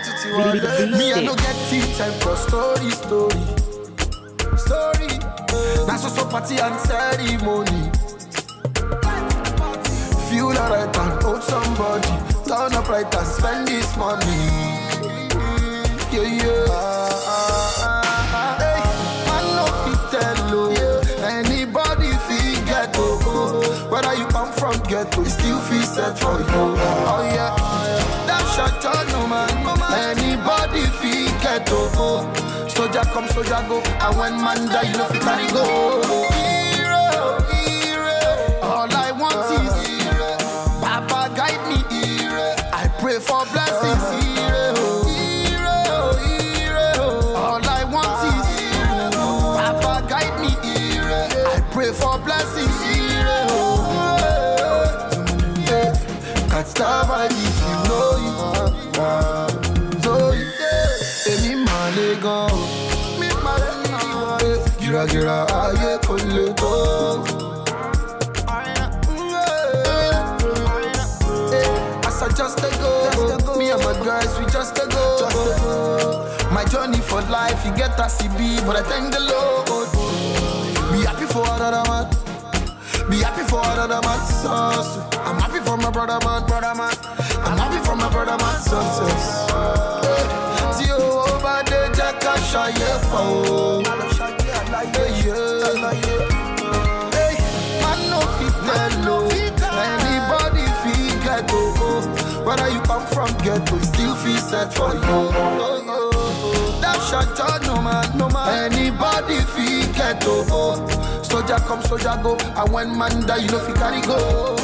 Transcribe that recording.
Me, I no get tea time for story. Now so party and ceremony. Feel alright and hold somebody. Turn up right and spend this money. Yeah. Hey, man no fit tell anybody fit get whether you come from ghetto, still feel set for you. Oh yeah. That shot no man. Anybody fit get soldier come, soldier go. And when man die, you know fi carry go. Hero. All I want is Papa guide me. I pray for blessings. Hero. All I want is Papa guide me. I pray for blessings. Can't stop if you know you. Emi malegan, gira aye koleto. As I just a go, me and my guys we just a go. My journey for life, you get a CB, but I thank the Lord. Be happy for another man. Be happy for another man's success. I'm happy for my brother man. I'm happy for my brother man's success. Tio over the jacka shaye po. Hey, man no fit tell anybody fit get whether you come from ghetto, still feel set for you. That shot no man. Anybody fit get soldier come, soldier go. And when man die, you know fi carry go.